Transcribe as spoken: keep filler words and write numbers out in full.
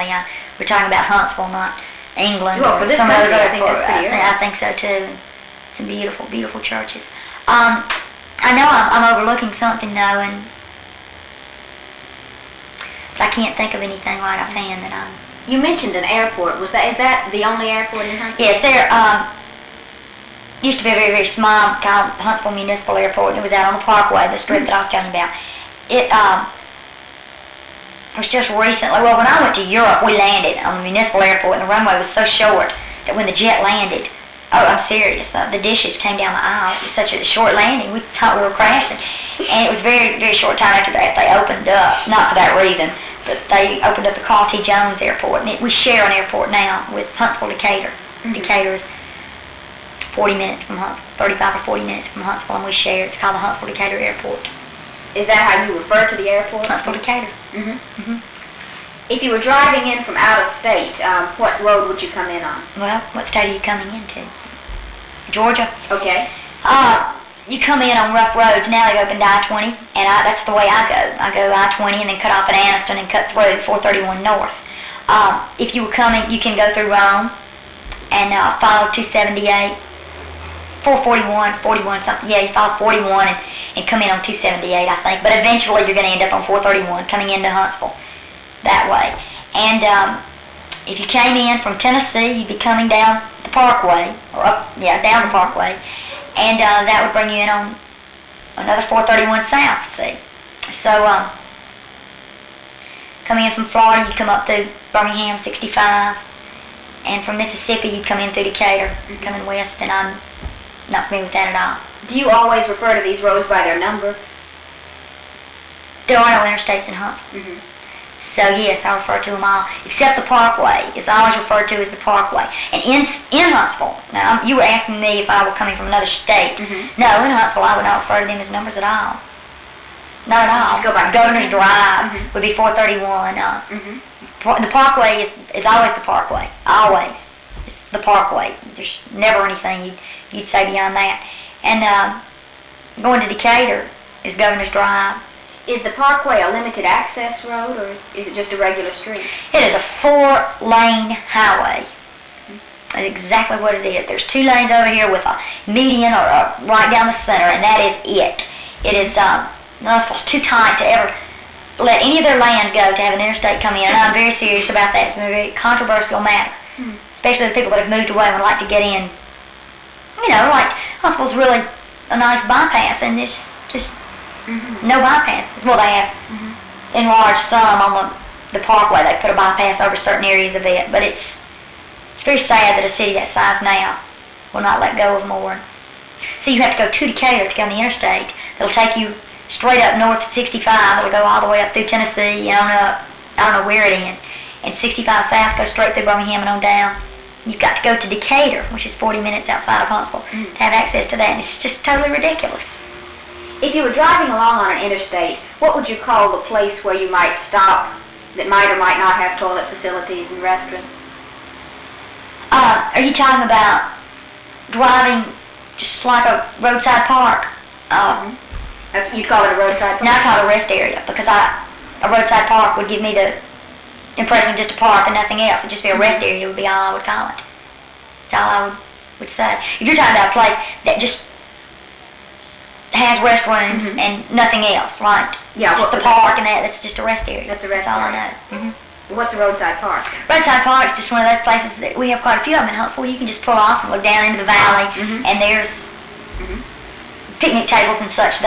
actually. Uh, we're talking about Huntsville, not England. Well, for this some country, of those I other think that's I, pretty think, I think so too. Some beautiful, beautiful churches. Um, I know I'm, I'm overlooking something though, and but I can't think of anything right offhand that I'm. You mentioned an airport. Was that is that the only airport in Huntsville? Yes, there um, used to be a very, very small kind of Huntsville Municipal Airport, and it was out on the Parkway, the strip that I was telling you about. It um, was just recently, well, when I went to Europe, we landed on the municipal airport, and the runway was so short that when the jet landed, oh, I'm serious, uh, the dishes came down the aisle. It was such a short landing, we thought we were crashing. And it was very, very short time after that they opened up, not for that reason, but they opened up the Carl T. Jones Airport, and it, we share an airport now with Huntsville Decatur. Mm-hmm. Decatur is forty minutes from Huntsville, thirty-five or forty minutes from Huntsville, and we share. It's called the Huntsville Decatur Airport. Is that how you refer to the airport? Huntsville Decatur. Mm-hmm. Mm-hmm. If you were driving in from out of state, um, what road would you come in on? Well, what state are you coming into? Georgia. Okay. Uh, you come in on rough roads. Now they've opened I twenty, and I, that's the way I go. I go I twenty and then cut off at Anniston and cut through four thirty-one North. Um, if you were coming, you can go through Rome and uh, follow two seventy-eight, four forty-one, forty-one something. Yeah, you follow forty-one and, and come in on two seventy-eight, I think. But eventually you're going to end up on four thirty-one coming into Huntsville that way. And um, if you came in from Tennessee, you'd be coming down the Parkway, or up, yeah, down the Parkway, and uh, that would bring you in on another four thirty-one South, see. So, um, coming in from Florida, you'd come up through Birmingham, sixty-five, and from Mississippi, you'd come in through Decatur, mm-hmm. coming west, and I'm not familiar with that at all. Do you always refer to these roads by their number? There are no interstates in Huntsville. Mm-hmm. So yes, I refer to them all, except the Parkway is always referred to as the Parkway. And in in Huntsville, now you were asking me if I were coming from another state. Mm-hmm. No, in Huntsville I would not refer to them as numbers at all. Not at all. Just go by Governor's Drive mm-hmm. would be four thirty-one. Uh, mm-hmm. The Parkway is, is always the Parkway. Always. It's the Parkway. There's never anything you'd, you'd say beyond that. And uh, going to Decatur is Governor's Drive. Is the Parkway a limited access road, or is it just a regular street? It is a four-lane highway. That's exactly what it is. There's two lanes over here with a median or a right down the center, and that is it. It is um, not supposed too tight to ever let any of their land go to have an interstate come in, and I'm very serious about that. It's been a very controversial matter, hmm. especially the people that have moved away and would like to get in. You know, like Huntsville's really a nice bypass, and it's just mm-hmm. no bypasses. Well, they have mm-hmm. enlarged some on the, the Parkway. They put a bypass over certain areas of it, but it's it's very sad that a city that size now will not let go of more. So you have to go to Decatur to get on the interstate. It'll take you straight up north to sixty-five. It'll go all the way up through Tennessee and on up. I don't know where it ends. And sixty-five south goes straight through Birmingham and on down. You've got to go to Decatur, which is forty minutes outside of Huntsville, mm-hmm. to have access to that. And it's just totally ridiculous. If you were driving along on an interstate, what would you call the place where you might stop that might or might not have toilet facilities and restaurants? Uh, are you talking about driving just like a roadside park? Uh, mm-hmm. That's you'd call it a roadside park? No, I call it a rest area, because I, a roadside park would give me the impression of just a park and nothing else. It'd just be a rest area would be all I would call it. That's all I would, would say. If you're talking about a place that just has restrooms mm-hmm. and nothing else, right? Yeah, just the park and that, that's just a rest area. That's a rest that's all area. I know. Mm-hmm. What's a roadside park? Roadside park is just one of those places that we have quite a few of them in Huntsville. You can just pull off and look down into the valley, mm-hmm. and there's mm-hmm. picnic tables and such